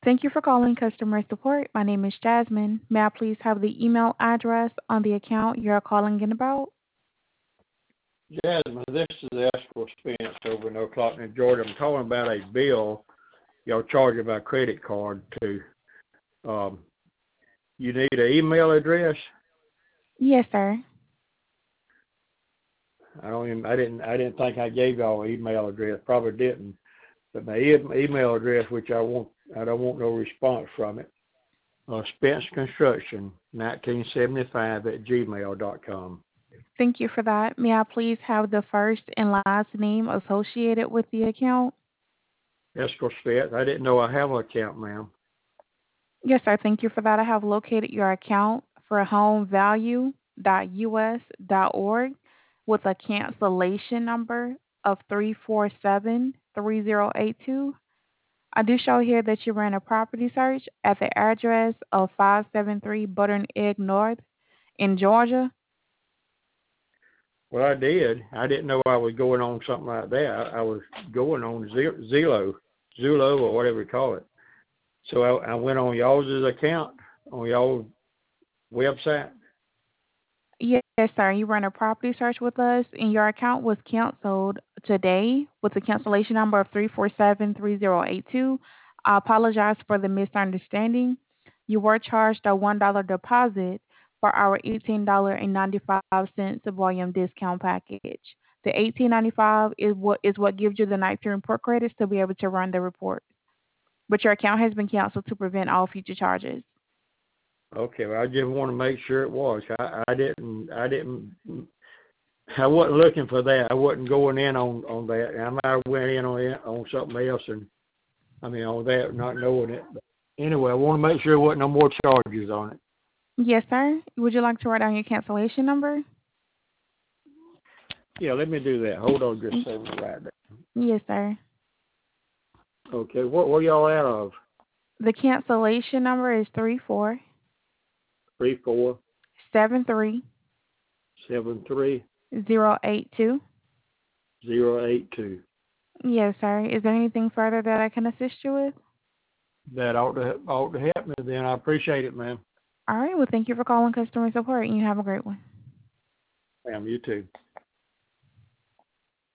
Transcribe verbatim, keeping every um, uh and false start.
Thank you for calling customer support. My name is Jasmine. May I please have the email address on the account you're calling in about? Jasmine, this is Esco Spence over in Ocklawaha, Georgia. I'm calling about a bill y'all charging my credit card to. Um, you need an email address? Yes, sir. I don't even, I didn't I didn't think I gave y'all an email address. Probably didn't. But my e- email address, which I want, I don't want no response from it. Uh, Spence Construction, nineteen seventy-five at gmail dot com. Thank you for that. May I please have the first and last name associated with the account? Esco Spence. I didn't know I have an account, ma'am. Yes, sir. Thank you for that. I have located your account for homevalue dot U S dot org with a cancellation number of three four seven three zero eight two. I do show here that you ran a property search at the address of five seven three Butter and Egg North in Georgia. Well, I did. I didn't know I was going on something like that. I, I was going on Ze- Zillow, Zillow or whatever you call it. So I, I went on y'all's account, on y'all's website. Yes, sir. You ran a property search with us, and your account was canceled today with a cancellation number of three four seven three zero eight two. I apologize for the misunderstanding. You were charged a one dollar deposit for our eighteen dollars and ninety-five cents volume discount package. The eighteen ninety-five is what is what gives you the nineteen report credits to be able to run the report. But your account has been canceled to prevent all future charges. Okay, well, I just want to make sure it was. I, I didn't, I didn't, I wasn't looking for that. I wasn't going in on, on that. I might have went in on it, on something else, and I mean on that, not knowing it. But anyway, I want to make sure there wasn't no more charges on it. Yes, sir. Would you like to write down your cancellation number? Yeah, let me do that. Hold on just a second, right there. Yes, sir. Okay, what were y'all out of? The cancellation number is three four Three four seven three seven three zero eight two. zero eight two. Yes, sir. Is there anything further that I can assist you with? That ought to ought to help me. Then I appreciate it, ma'am. All right. Well, thank you for calling customer support, and you have a great one. Ma'am, you too.